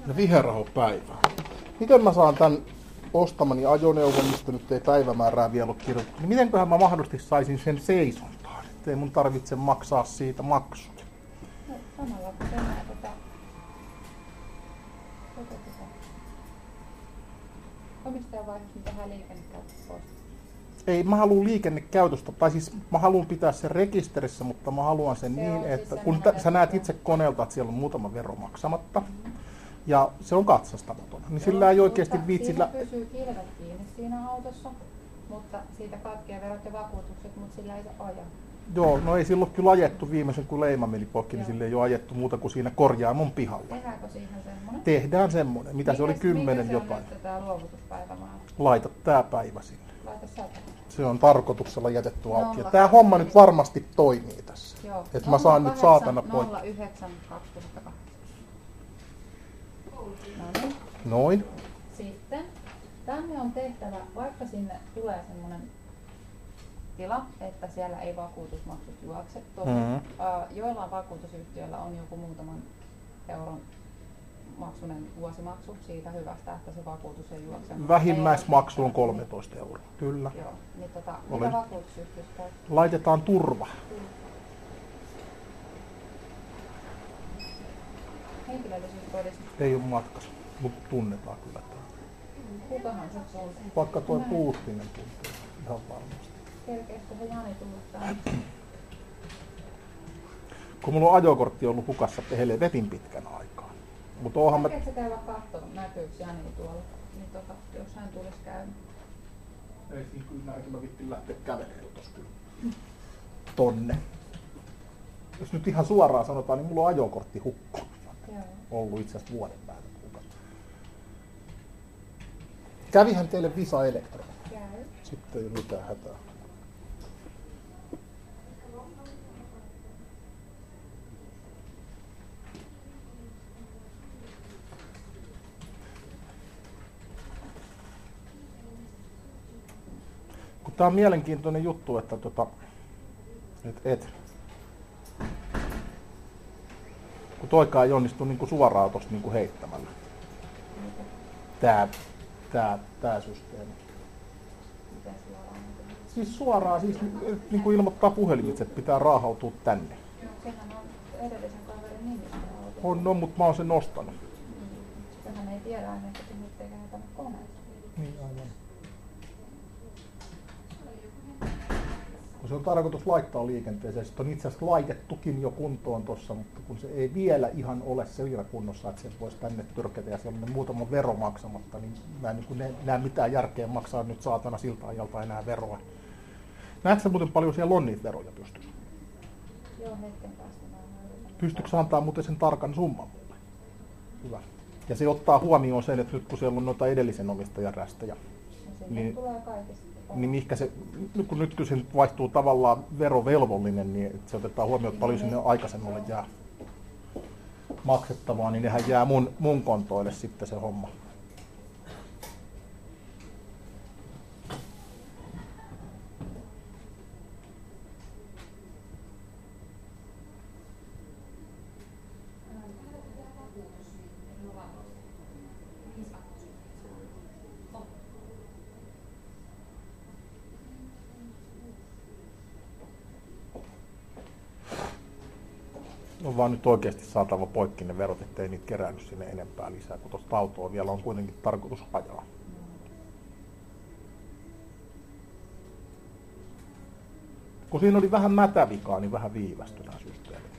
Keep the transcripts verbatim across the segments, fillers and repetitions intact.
No viherrahopäivä. Miten mä saan tän ostamani ajoneuvon, mistä nyt ei päivämäärää vielä ole kirjoitettu, niin mitenköhän mä mahdollisesti saisin sen seisontaan, ettei mun tarvitse maksaa siitä maksut? No samalla kun tehdään tätä. Omistajavaiheessa niin tehdään liikennekäytöstä pois. Ei, mä haluan liikennekäytöstä, tai siis mä haluan pitää sen rekisterissä, mutta mä haluan sen se niin, siis että kun t- sä näet itse koneelta, että siellä on muutama vero maksamatta, mm-hmm. ja se on katsastamaton, niin joo, sillä ei oikeasti viitsillä... Siinä pysyy kilvet kiinni siinä autossa, mutta siitä katkeaa verot ja vakuutukset, mutta sillä ei se aja. Joo, no ei silloin kyllä ajettu viimeisen kun leima meni poikki, niin sille ei ole ajettu muuta kuin siinä korjaamon pihalla. Tehdäänkö siihen semmoinen? Tehdään semmoinen. Mitä mikä, se oli kymmenen mikä jotain? Mikä se on tämä luovutuspäivämäärä? Laita tää päivä sinne. Laita sata. Se on tarkoituksella jätetty auki. Ja nolla tää homma nyt varmasti toimii tässä. Joo. Että mä saan nyt saatana poikki. nolla yhdeksän kaksituhattakahdeksan. No niin. Noin. Sitten tänne on tehtävä, vaikka sinne tulee semmoinen tila, että siellä ei vakuutusmaksut juokse. Tosi, mm-hmm. joillain vakuutusyhtiöillä on joku muutaman euron maksunen vuosimaksu siitä hyvästä, että se vakuutus ei juokse. Vähimmäismaksu on kolmetoista euroa, kyllä. Joo, niin tota, Olen... mitä vakuutusyhtiössä käyttää? Laitetaan turva. Henkilöllisyystodistus. Ei ole matkassa, mutta tunnetaan kyllä tämä. Kukahan se on? Vaikka tuo Puustinen tuntee ihan varmasti. Selkeästi se Jani tullut tänne. Kun mulla on ajokortti ollut hukassa helvetin pitkän aikaa. Mutta onhan mä... Sä käy vaan katsoa, näkyykö Jani tuolla, niin tota, jos hän tulisi käymään. Ei siinä kyllä näin, mä vittin lähteä kävelemään tossa kyllä. Tonne. Jos nyt ihan suoraan sanotaan, niin mulla on ajokortti hukkunut. Ollut itse asiassa vuoden päällä hukassa. Kävihän teille Visa Elektro? Käy. Sitten ei ole mitään hätää. Kun tää on mielenkiintoinen juttu, että tota, et, et. kun toikaan ei onnistu niinku suoraan tosta niinku heittämällä. Tää, tää, tää systeemi. Miten suoraan? Siis suoraan, siis niinku ilmoittaa puhelimitse, että pitää raahautua tänne. Sehän on edellisen kaverin nimistä. On, no, mutta mä oon sen nostanut. Sitähän ei tiedä aina, että nyt ei tänne koneeseen. Niin, aivan. Se on tarkoitus laittaa liikenteeseen. Sitten on itse asiassa laitettukin jo kuntoon tuossa, mutta kun se ei vielä ihan ole siinä kunnossa, että se voisi tänne tyrkätä ja siellä on muutama vero maksamatta, niin mä en niin näe mitään järkeä maksaa nyt saatana siltä ajalta enää veroa. Näetkö sä muuten paljon siellä on niitä veroja pystyssä? Joo, hetken päästä mä Pystytkö antaa muuten sen tarkan summan mulle? Hyvä. Ja se ottaa huomioon sen, että nyt kun siellä on noita edellisen omistajan rästejä, no, niin, tulee kaikista. niin mikä se, kun nyt kun se vaihtuu tavallaan verovelvollinen, niin se otetaan huomioon, että paljon sinne aikaisemmalle jää maksettavaa, niin nehän jää mun, mun kontoille sitten se homma. On vaan nyt oikeasti saatava poikki ne verot, ettei niitä kerännyt sinne enempää lisää, kun tuosta autoa vielä on kuitenkin tarkoitus ajaa. Kun siinä oli vähän mätävikaa, niin vähän viivästyi nämä systeemit.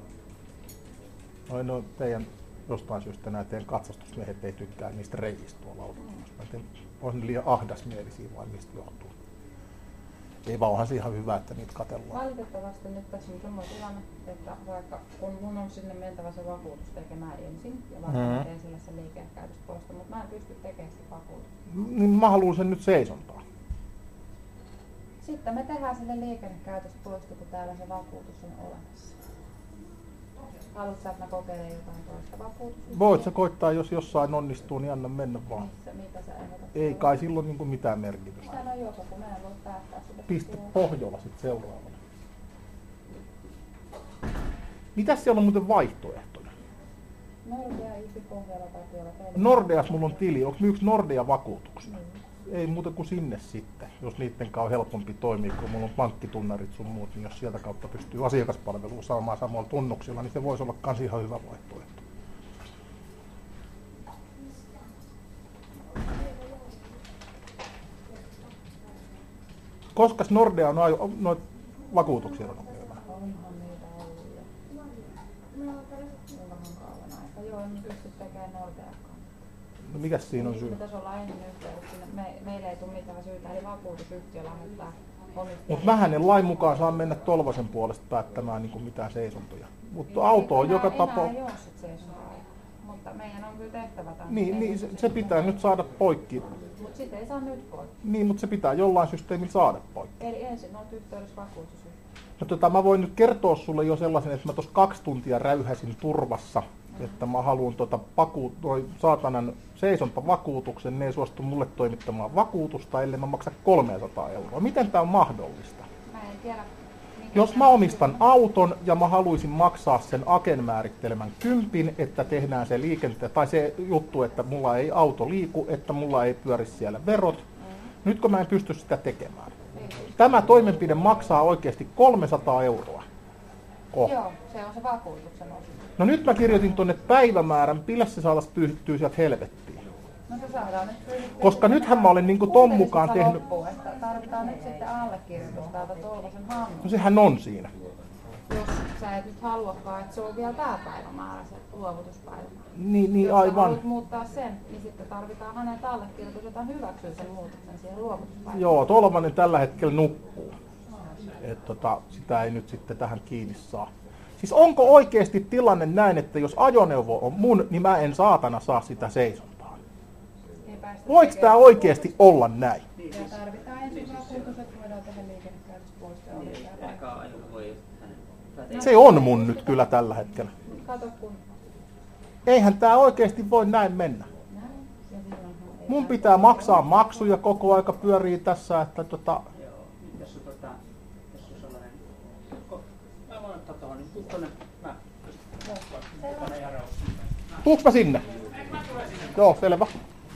Noin no, teidän jostain syystä nämä teidän katsastusmiehet ei tykkää niistä reijistä tuolla autossa. On ne liian ahdasmielisiä vai mistä johtuu? Ei vaan onhan se ihan hyvä, että niitä katsellaan. Valitettavasti nyt tässä on semmoinen tilanne, että vaikka kun mun on sinne mentävä se vakuutus tekemään ensin, ja vaikka mm-hmm. mä teen sille sen liikennekäytöspoisto, mutta mä en pysty tekemään sitä vakuutusta. Niin mä haluan sen nyt seisontaa. Sitten me tehdään sille liikennekäytöspoisto, kun täällä se vakuutus on olemassa. Haluatko, että mä kokeilen jotain toista vakuutusta? Voit sä koittaa, jos jossain onnistuu, niin anna mennä vaan. Missä, mitä sä ehdotat? Ei kai silloin niin mitään merkitystä. Sano joko, kun mä en voi päättää sitä. Pistä Pohjola sitten seuraavana. Mitäs siellä on muuten vaihtoehtona? Nordea, I F I-pohjalla täytyy olla teille. Nordeas mulla on tili. Onko myyks Nordea vakuutuksia? Mm. Ei muuta kuin sinne sitten, jos niiden kanssa on helpompi toimia, kun mulla on pankkitunnarit sun muut, niin jos sieltä kautta pystyy asiakaspalvelua saamaan samalla tunnuksilla, niin se voisi olla kans ihan hyvä vaihtoehto. Koskas Nordea on ajo, noita vakuutuksia on myymään? Onhan niitä ollut jo. Kuinkahan kauan aika. Joo, en pysty tekemään Nordeakaan. No mikäs siinä on Niin, syy? pitäisi olla ennen yhteydessä. Me, meillä ei tule mitään syytä, eli vakuutusyhtiö lähettää omistajille. Mutta mähän en lain mukaan saa mennä Tolvasen puolesta päättämään niin kuin mitään seisontoja. Mutta auto on joka tapauksessa. Enää ei ole sit seisontaa. Mutta meidän on kyllä tehtävä tämä. Niin, niin se, se pitää nyt saada poikki. Mutta sitä ei saa nyt poikki. Niin, mutta se pitää jollain systeemillä saada poikki. Eli ensin olet yhteydessä vakuutusyhtiöön. No, tota, mä voin nyt kertoa sulle jo sellaisen, että mä tuossa kaksi tuntia räyhäsin turvassa, että mä haluan tota paku, toi saatanan seisontavakuutuksen, ne ei suostu mulle toimittamaan vakuutusta, ellei mä maksa kolmesataa euroa. Miten tää on mahdollista? Mä en tiedä. Jos mä omistan auton ja mä haluaisin maksaa sen Aken määrittelemän kympin, että tehdään se liikente tai se juttu, että mulla ei auto liiku, että mulla ei pyöri siellä verot, mm. nyt kun mä en pysty sitä tekemään. Tämä toimenpide maksaa oikeasti kolmesataa euroa. Oh. Joo, se on se vakuutuksen osuus. No nyt mä kirjoitin tuonne päivämäärän, pillä se saataisiin pyyhittyä sieltä helvettiin. No se saadaan nyt pyyhittyä. Koska nythän mä olen niinku ton mukaan tehnyt. Loppuun, että tarvitaan nyt sitten allekirjoitus täältä Tolvasen Hannulta. No sehän on siinä. Jos sä et nyt haluakaan, että se on vielä tää päivämäärä, se luovutuspäivä. Niin, niin Jos sä aivan. haluat muuttaa sen, niin sitten tarvitaan hänen allekirjoitus, jota hyväksyy sen muutoksen siihen luovutuspäivään. Joo, Tolvanen tällä hetkellä nukkuu. Et tota, sitä ei nyt sitten tähän kiinni saa. Siis onko oikeasti tilanne näin, että jos ajoneuvo on mun, niin mä en saatana saa sitä seisontaa? Voiko tää oikeasti olla näin? Ja tarvitaan ensin vakuutus, että voidaan tehdä liikennekäytöspoisto ja omistaa. Se on mun nyt kyllä tällä hetkellä. Kato kun... Eihän tää oikeasti voi näin mennä. Mun pitää maksaa maksuja koko aika pyörii tässä, että tota... Jos on tota... Jos on sellainen... Mä voin ottaa tohon, niin tuu tonne... Mä... Tonne Jaraussiin. Tuuks mä sinne? Joo, selvä.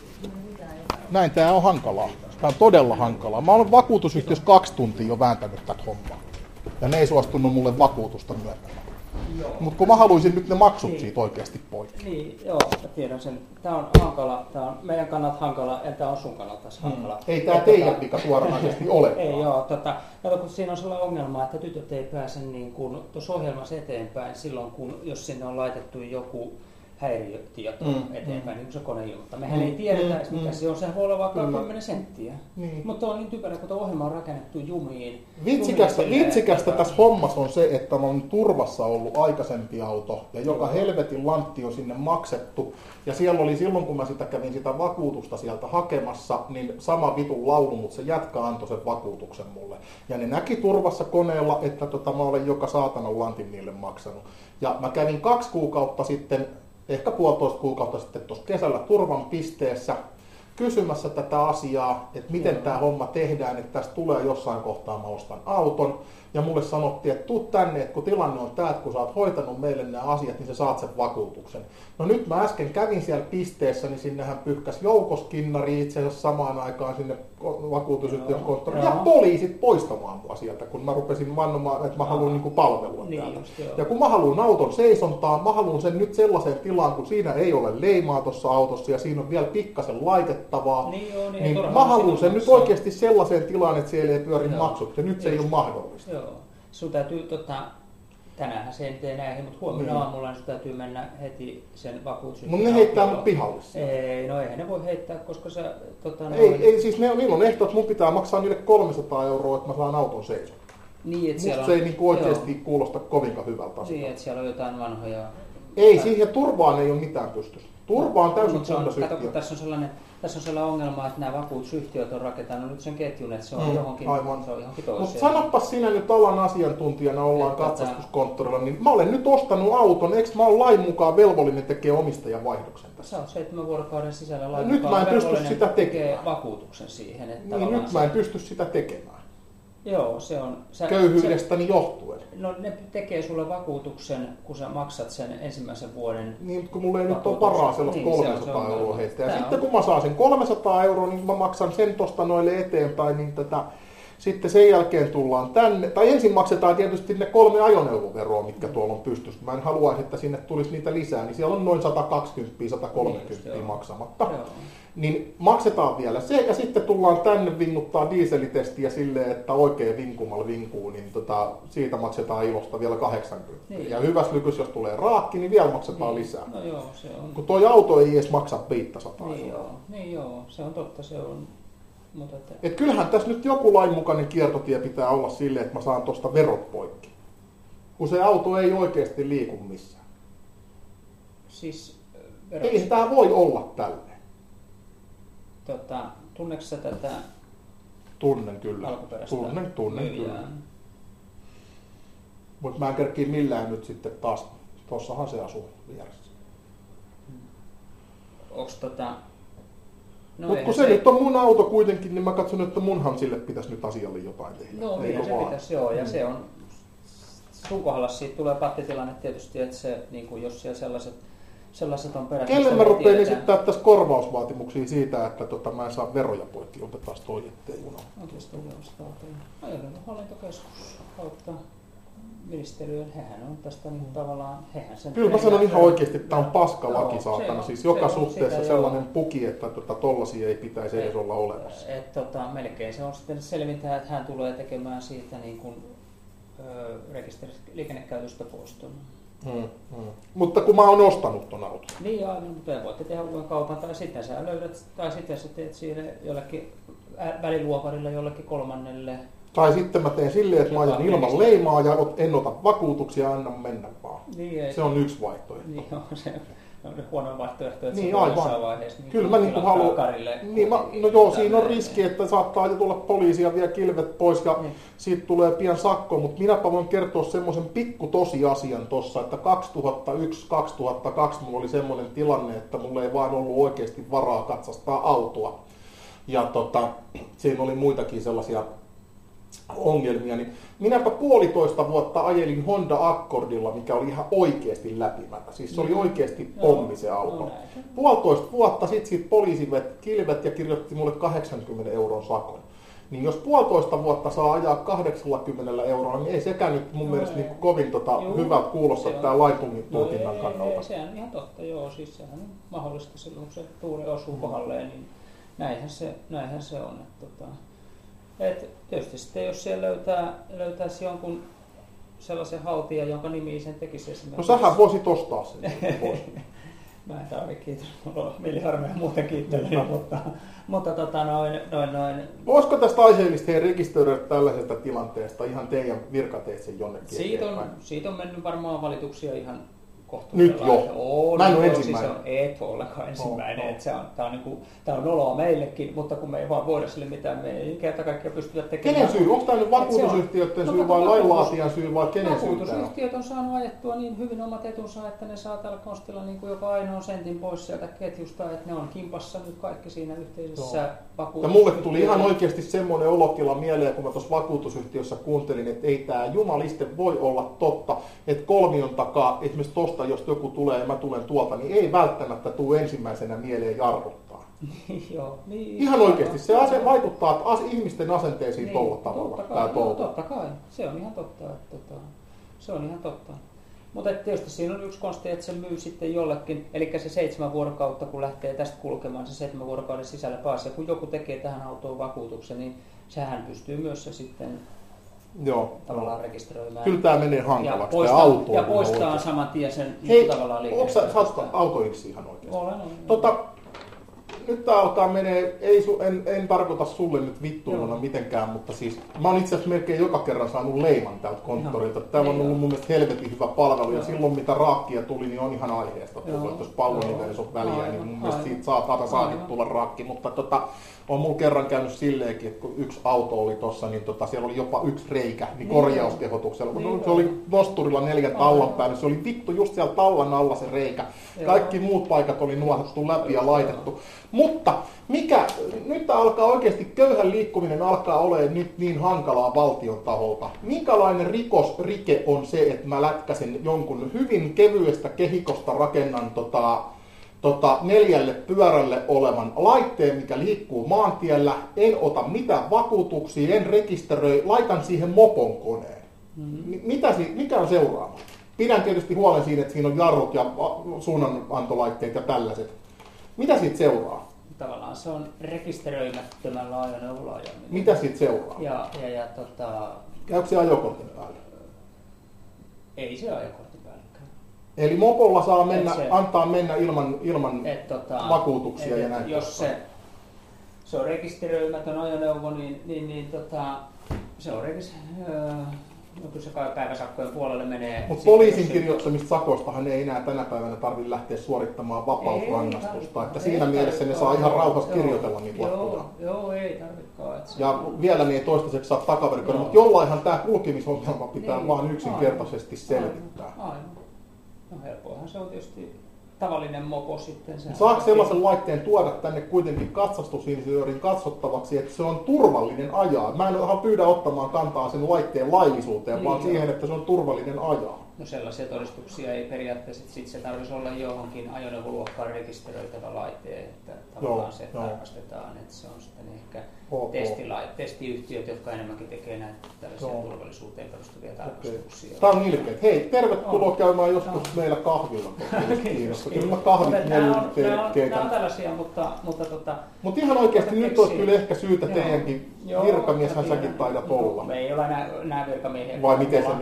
Näin tää on hankalaa. Tää on todella hankalaa. Mä olen vakuutusyhtiössä kaksi tuntia jo vääntänyt tätä hommaa. Ja ne ei suostunut mulle vakuutusta myöntämään. Mutta kun mä haluaisin nyt ne maksut niin. Siitä oikeasti poikki. Niin, joo, mä tiedän sen. Tää on hankala, tää on meidän kannalta hankala, ja tää on sun kannalta taas hankala. Hmm. Ei tää teidän tota, vika suoranaisesti ole. Ei joo, tota, kato, kun siinä on sellainen ongelma, että tytöt ei pääse niin kuin tuossa ohjelmassa eteenpäin silloin, kun jos sinne on laitettu joku häiriötieto mm, eteenpäin, mm. niin kuin se kone ilmoittaa. Mehän mm, ei tiedetä, mm, mikä mm. se on. Sehän voi olla vaikka kymmenen senttiä. Niin. Mutta on niin typerä, kun tuo ohjelma on rakennettu jumiin. Vitsikästä, vitsikästä tässä hommassa on se, että mä oon turvassa ollut aikaisempi auto, ja joka helvetin lantti on sinne maksettu. Ja siellä oli silloin, kun mä sitä kävin sitä vakuutusta sieltä hakemassa, niin sama vitun laulu, mutta se jätkä antoi sen vakuutuksen mulle. Ja ne näki turvassa koneella, että tota, mä olen joka saatanan lantin niille maksanut. Ja mä kävin kaksi kuukautta sitten, ehkä puolitoista kuukautta sitten tuossa kesällä turvan pisteessä kysymässä tätä asiaa, että miten mm. tämä homma tehdään, että tästä tulee jossain kohtaa, mä ostan auton. Ja mulle sanottiin, että tuu tänne, että kun tilanne on tämä, että kun sä oot hoitanut meille nämä asiat, niin sä saat sen vakuutuksen. No nyt mä äsken kävin siellä pisteessä, niin sinnehän pyyhkäsi joukoskinnari itse asiassa samaan aikaan sinne vakuutusyhtiön konttoriin. Ja poliisit poistamaan mua sieltä, kun mä rupesin vannomaan, että mä haluan niinku palvelua niin täältä. Just, ja kun mä haluan auton seisontaa, mä haluan sen nyt sellaiseen tilaan, kun siinä ei ole leimaa tuossa autossa ja siinä on vielä pikkasen laitettavaa. Niin, joo, niin, niin mä haluan sen nyt oikeasti sellaiseen tilaan, että siellä ei pyöri joo. maksut. Ja nyt se ei ole mahdollista. Joo. Sun täytyy, tota, tänäänhän se ei tee näihin, mutta huomenna mm. aamulla niin sun täytyy mennä heti sen vakuutusyhtiön. Mutta ne heittää mut pihalle. Ei, no eihän ne voi heittää, koska sä... Tota, ei, noin... ei, siis ne, niillä on ehto, että mun pitää maksaa niille kolmesataa euroa, että mä saan auton seisontaa. Niin, musta on, se ei niinku oikeasti joo. kuulosta kovinkaan hyvältä asialta. Niin, että siellä on jotain vanhoja... Ei, siihen turvaan ei ole mitään pystyssä. Turva on täysin kunnosyhtiö. Kato, kun tässä on sellainen... Tässä on sellainen ongelma, että nämä vakuutusyhtiöt on rakentanut nyt sen ketjun, että se on mm, johonkin, se on johonkin toiseen. Mutta sanopas sinä nyt alan asiantuntijana, ollaan että katsastuskonttorilla, niin mä olen nyt ostanut auton, eikö mä olen lain mukaan velvollinen tekee omistajan vaihdoksen tässä? Sä oot seitsemän vuorokauden sisällä lain nyt mukaan mä en pysty sitä tekemään. Vakuutuksen siihen. Että niin, nyt mä en pysty sitä tekemään. Joo, se on... Sä, köyhyydestäni johtuen. No ne tekee sulle vakuutuksen, kun sä maksat sen ensimmäisen vuoden. Niin, kun mulla ei nyt ole varaa sellaista niin, kolmesataa se euroa heittää. Ja Tää sitten on. kun mä saan sen kolmesataa euroa, niin mä maksan sen tosta noille eteenpäin, niin tätä... Sitten sen jälkeen tullaan tänne, tai ensin maksetaan tietysti ne kolme ajoneuvoveroa, mitkä tuolla on pystyssä. Mä en haluaisi, että sinne tulisi niitä lisää, niin siellä on noin sata kaksikymmentä sata kolmekymmentä niin, maksamatta. Joo. Niin maksetaan vielä se, ja sitten tullaan tänne vinkuttaa dieselitestiä silleen, että oikein vinkumalla vinkuu, niin tota, siitä maksetaan ilosta vielä kahdeksankymmentä. Niin. Ja hyvässä lykys, jos tulee raakki, niin vielä maksetaan niin. lisää. No joo, se on. Kun toi auto ei edes maksa viisisataa. Niin joo, niin joo, se on totta, se on. Mutta että... Et kyllähän tässä nyt joku lainmukainen kiertotie pitää olla silleen, että mä saan tuosta verot poikki. Kun se auto ei oikeasti liiku missään. Siis verot... Ei tämä voi olla tälleen. Tota, tunneeko sä tätä Tunnen kyllä. alkuperäistä Tunnen, tunnen myyjää? kyllä. Mutta mä en kerkkiä millään nyt sitten taas. Tossahan se asuu vieressä. Onks tota... No Mutta kun se, se nyt on mun auto kuitenkin, niin mä katson, että munhan sille pitäisi nyt asialle jotain tehdä. No niin, se pitäisi, joo. Ja mm. se on, sun kohdalla siitä tulee pattitilanne tietysti, että se, niin kuin jos siellä sellaiset, sellaiset on perässä. Kelle mä rupean esittää tässä korvausvaatimuksia siitä, että tota, mä en saa veroja poikki, onpa taas toi ettei juna. Oikeastaan joo, Ajoneuvohallintokeskus kautta ministeriön, hehän on tästä niin tavallaan, hehän sen... Kyllä mä sanon ihan oikeasti, että tämä on paskalaki no, saatana, on, siis joka on, suhteessa sellainen joo. puki, että tota, tollasia ei pitäisi et, edes olla olemassa. Et, tota, melkein se on sitten selvintää, että hän tulee tekemään siitä niin kuin, ö, rekisteristä liikennekäytöstä poistun. Hmm, hmm. Mutta kun mä oon ostanut ton auton. Niin aivan, mutta voitte tehdä uuden kaupan, tai sitten sä löydät, tai sitten sä teet siinä jollekin väliluoparille jollekin kolmannelle. Tai sitten mä teen silleen, että mä ajan ilman leimaa ja en ota vakuutuksia ja annan mennä vaan. Niin, se on yksi vaihtoehto. Niin on se on huono vaihtoehto, että niin, se voi jossain vaiheessa niin kyllä mä niin haluan. Niin, mä, no joo, siinä on riski, että saattaa jo tulla poliisia vielä kilvet pois ja niin. Siitä tulee pian sakko, mutta minäpä voin kertoa semmoisen pikku tosiasian tossa, että kaksituhattayksi kaksituhattakaksi mulla oli semmoinen tilanne, että mulla ei vaan ollut oikeasti varaa katsastaa autoa. Ja tota, siinä oli muitakin sellaisia ongelmia, niin minäpä puolitoista vuotta ajelin Honda Accordilla, mikä oli ihan oikeasti läpimätä. Siis se oli oikeasti pommi se auto. No, puolitoista vuotta sitten siitä poliisi veti kilvet ja kirjoitti mulle kahdeksankymmenen euron sakon. Niin jos puolitoista vuotta saa ajaa kahdeksankymmentä euroa, niin ei sekään nyt mun no, mielestä niin kovin tota, hyvältä kuulossa tämä laintulkinnan no, kannalta. Se on ihan totta, joo. Siis sehän on mahdollista silloin, kun se tuuli osuu mm. kohdalleen, niin näinhän se, näinhän se on. Että, tota, et tietysti sitten, jos siellä löytää, löytäisi jonkun sellaisen haltijan, jonka nimi sen tekisi esimerkiksi. No sähän voisit ostaa sen. Mä en tarvitse, kiitos. Mulla on mieliharmeja muuten kiittelyä, mutta, mutta tota noin, noin, noin. Voisiko tästä aiheellista rekisteröidä tällaisesta tilanteesta ihan teidän virkateitse jonnekin? Siitä on, siitä on mennyt varmaan valituksia ihan nyt jo. On, mä en ole joo, ensimmäinen. Siis on, et ollenkaan ensimmäinen. Oh, oh. Se on, tää on, niinku, tää on noloa meillekin, mutta kun me ei vaan voida sille mitään, me ei kerta kaikkiaan pystytä tekemään. Kenen syy? Onko tämä nyt vakuutusyhtiöiden syy no, vai lainlaatijan syy vai kenen syy? Vakuutusyhtiöt on saanut ajettua niin hyvin omat etunsa, että ne saa tällä konstilla niin kuin joka ainoa sentin pois sieltä ketjusta, että ne on kimpassa nyt kaikki siinä yhteisessä no. vakuutusyhtiössä. Ja mulle tuli ihan oikeasti semmoinen olotila mieleen, kun mä tuossa vakuutusyhtiössä kuuntelin, että ei tämä jumaliste voi olla totta, että kolmion takaa, esimerkiksi tosta, jos joku tulee ja mä tulen tuolta, niin ei välttämättä tule ensimmäisenä mieleen jarruttaa. Joo, niin, ihan oikeasti. Se ase vaikuttaa as, ihmisten asenteisiin niin, tolla tavalla. Totta kai, no, totta kai. Se on ihan totta. Että, tota, se on ihan totta. Mutta tietysti siinä on yksi konsti, että se myy sitten jollekin, eli se seitsemän vuorokautta, kun lähtee tästä kulkemaan se seitsemän vuorokauden sisällä taas, ja kun joku tekee tähän autoon vakuutuksen, niin sehän pystyy myös se sitten joo, tavallaan rekisteröimään. Kyllä tämä menee hankalaksi. Ja poistaa, autoon ja poistaa saman tien sen hei, tavallaan liikenteestä. Hei, onko sä autoiksi ihan oikeasti? Olen, olen. Tota, nyt tää alkaa menee, ei su, en, en tarkoita sulle nyt vittuiluna mitenkään, mutta siis mä oon itse asiassa melkein joka kerran saanut leiman täältä konttorilta. Täällä on ollut mun mielestä helvetin hyvä palvelu ja silloin mitä raakkia tuli, niin on ihan aiheesta tullut, että jos pallonivelissa on väliä, aivan, niin mun mielestä siitä saa saakin tulla raakki, mutta tota, on mulla kerran käynyt silleenkin, että kun yksi auto oli tossa, niin tota, siellä oli jopa yksi reikä, niin korjauskehotuksella, kun niin se oli nosturilla neljän tallan päälle, se oli vittu just siellä tallan alla se reikä. Kaikki muut paikat oli nuohattu läpi ja laitettu. Mutta mikä, nyt alkaa oikeasti, köyhän liikkuminen alkaa olemaan nyt niin hankalaa valtion taholta. Minkälainen rikosrike on se, että mä lätkäsin jonkun hyvin kevyestä kehikosta rakennan tota, tota, neljälle pyörälle olevan laitteen, mikä liikkuu maantiellä, en ota mitään vakuutuksia, en rekisteröi, laitan siihen mopon koneen. Mm-hmm. Mitä, mikä on seuraava? Pidän tietysti huolen siitä, että siinä on jarrut ja suunnanantolaitteet ja tällaiset. Mitä siitä seuraa? Tavallaan se on rekisteröimättömällä ajoneuvolla ajaminen. Mitä siitä seuraa? Ja, ja, ja tota... Käykö se ajokortin päälle? Ei se ajokortin päälläkään. Eli mopolla saa mennä, se, antaa mennä ilman, ilman et, tota, vakuutuksia et, ja näin. Jos se, se on rekisteröimätön ajoneuvo, niin, niin, niin tota, se on rekisteröimätön. No kyllä se kai päiväsakkojen puolelle menee. Mutta poliisin kirjoittamista sakostahan ei enää tänä päivänä tarvitse lähteä suorittamaan vapausrangaistusta. Että siinä mielessä ne saa ihan rauhassa kirjoitella niitä lakkoja. Joo, ei tarvitsekaan. Ja vielä ne ei toistaiseksi saa takaverikoida, mutta jollainhan tämä kulkemisongelma pitää niin, vaan yksinkertaisesti aivan, selvittää. Aivan. No helpoihan se on tietysti tavallinen mopo sitten. Saako sellaisen laitteen tuoda tänne kuitenkin katsastusinsinöörin katsottavaksi, että se on turvallinen ajaa? Mä en pyydä ottamaan kantaa sen laitteen laillisuuteen, niin, vaan joo. siihen, että se on turvallinen ajaa. No sellaisia todistuksia ei periaatteessa, sitten se tarvitsisi olla johonkin ajoneuvoluokkaan rekisteröitävä laite, että tavallaan joo, se joo. tarkastetaan, että se on sitten ehkä testilait, testiyhtiöt, jotka enemmänkin tekee näitä tällaisia joo. turvallisuuteen perustuvia tarkastuksia. Okay. Tämä on ilkeä. Hei, tervetuloa oh. käymään joskus no. meillä kahvilla. Kyllä mä kahvit neljä Nämä on tällaisia, mutta... Mutta tota, Mut ihan oikeasti nyt keksiin. Olisi kyllä ehkä syytä joo. teidänkin, virkamieshän säkin taidat olla. Me ei ole nämä virkamiehiä. Vai miten se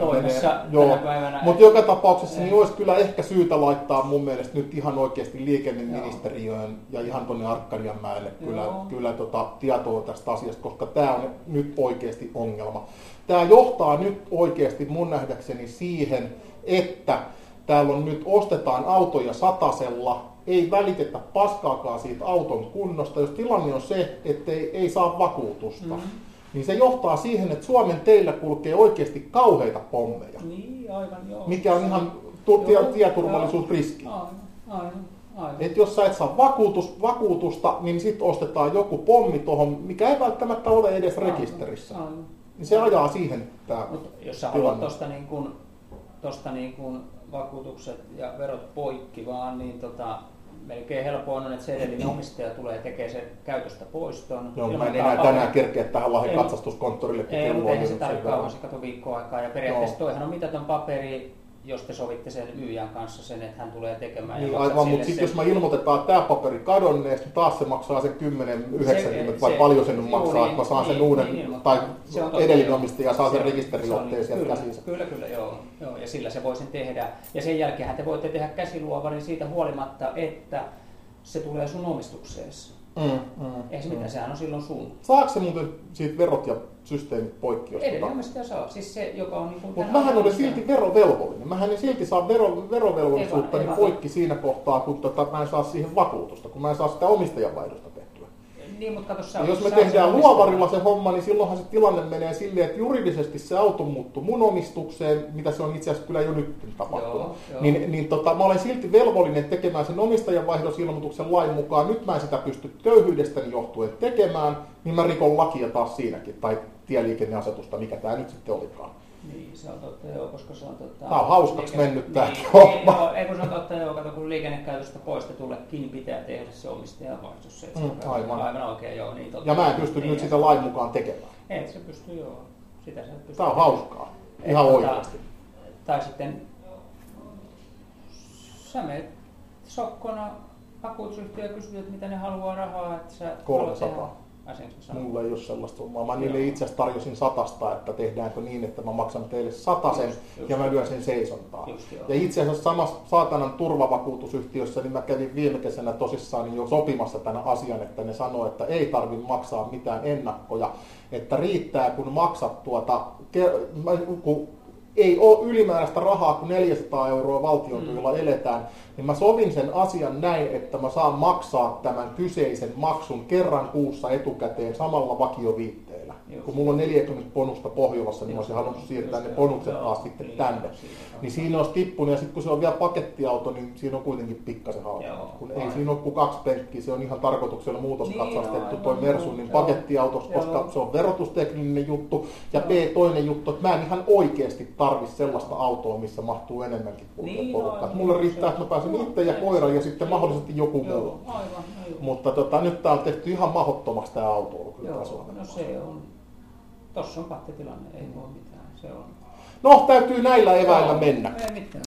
menee? Mutta joka tapauksessa niin olisi kyllä ehkä syytä laittaa mun mielestä nyt ihan oikeasti liikenneministeriöön ja ihan tuonne Arkkadianmäelle kyllä, kyllä tota, tietoa tästä asiasta, koska tämä on nyt oikeasti ongelma. Tämä johtaa nyt oikeasti mun nähdäkseni siihen, että täällä on nyt ostetaan autoja satasella, ei välitetä paskaakaan siitä auton kunnosta. Jos tilanne on se, että ei, ei saa vakuutusta, mm-hmm. niin se johtaa siihen, että Suomen teillä kulkee oikeasti kauheita pommeja. Niin, aivan joo. Mikä on ihan tie, tieturvallisuusriski. Aivan, aivan, aivan. Et jos sä et saa vakuutus, vakuutusta, niin sitten ostetaan joku pommi tuohon, mikä ei välttämättä ole edes aivan, rekisterissä. Aivan. Niin se ajaa siihen tämä Mut jos sä haluat tuosta niin kun, tosta niin kun vakuutukset ja verot poikki vaan, niin tota, melkein helppoa on, että se edellinen omistaja tulee tekemään sen käytöstä poiston. Joo, mä en enää tänään kerkeä tähän Lahden katsastuskonttorille. Ei, mutta eihän se tarvitse kauan, se kato viikkoa aikaa. Ja periaatteessa toihan on mitätön paperi, jos te sovitte sen myyjän kanssa sen, että hän tulee tekemään. Niin, aivan, mutta sitten jos mä ilmoitetaan, että tämä paperi kadonneesta, niin taas se maksaa sen kymmenen yhdeksänkymmentä vai paljon sen maksaa, niin, että mä saan niin, sen uuden, niin, tai edellinen omistaja saa sen rekisteriotteen sieltä käsinsä. Kyllä, kyllä, joo, joo, ja sillä se voi sen tehdä. Ja sen jälkeen te voitte tehdä käsiluovarin siitä huolimatta, että se tulee sun omistukseesi. Mm, mm, Eihän se mm. mitään, sehän on silloin sun. Saako se muuten siitä verot ja systeemit poikki? Edelleen omistaja saa. Siis se, joka on niin kuin... Mutta mähän olen silti verovelvollinen. Mähän en silti saa vero, verovelvollisuutta niin poikki siinä kohtaa, kun tota, mä en saa siihen vakuutusta, kun mä en saa sitä omistajanvaihdosta tehtyä. Niin, mutta kato, sä, ja jos me tehdään luovarilla se homma, niin silloinhan se tilanne menee silleen, että juridisesti se auto muuttuu mun omistukseen, mitä se on itse asiassa kyllä jo nyt tapahtunut. Joo, joo. Niin, niin tota, mä olen silti velvollinen tekemään sen omistajanvaihdosilmoituksen lain mukaan. Nyt mä en sitä pysty köyhyydestäni johtuen tekemään, niin mä rikon lakia taas siinäkin, tai tieliikenneasetusta, mikä tää nyt sitten olikaan. Niin, se on totta, joo, koska se on totta... Tää on hauskaksi liikenne... mennyt tää niin, homma. Niin, ei kun se on totta, joo, kato, kun liikennekäytöstä poistetullekin pitää tehdä se omistajanvaihdos. Se, mm, aivan. aivan oikein, joo. Niin, totta, ja mä en pysty niin, nyt sitä lain mukaan tekemään. Et se pysty, joo. Sitä sä et pysty. Tää on hauskaa. Ihan et, oikeasti. Tai sitten... Sä menet sokkona vakuutusyhtiö ja kysyt, että mitä ne haluaa rahaa, että sä... kolmesataa. Mulla ei ole sellaista hommaa. Mä niille itse asiassa tarjosin satasta, että tehdäänkö niin, että mä maksan teille satasen just, just, ja mä lyön sen seisontaan. Just, ja itse asiassa samassa saatanan turvavakuutusyhtiössä, niin mä kävin viime kesänä tosissaan jo sopimassa tämän asian, että ne sanoo, että ei tarvitse maksaa mitään ennakkoja, että riittää kun maksat tuota, kun ei ole ylimääräistä rahaa, kun neljäsataa euroa valtion tuilla mm. eletään, niin mä sovin sen asian näin, että mä saan maksaa tämän kyseisen maksun kerran kuussa etukäteen samalla vakioviitteellä. Just. Kun mulla on neljäkymmentä bonusta Pohjolassa, niin mä olisin halunnut siirtää ne bonukset taas sitten tänne. Niin siinä olisi tippunut, ja sitten kun se on vielä pakettiauto, niin siinä on kuitenkin pikkasen halvempi. Kun ei siinä ole kuin kaksi penkkiä, se on ihan tarkoituksella muutoskatsastettu toi Mersun niin pakettiautoksi, koska se on verotustekninen juttu. Ja B, toinen juttu, että mä en ihan oikeasti tarvi sellaista autoa, missä mahtuu enemmänkin kuin porukkaa. Mulle riittää, että mä pääsen itse ja koiran ja sitten mahdollisesti joku muu. Mutta tota, nyt tää on tehty ihan mahdottomasti tää autoilu kyllä. Joo, no se on. Tossa on pattitilanne, ei voi mitään. Se on. No, täytyy näillä eväillä Joo, mennä. Ei mitään.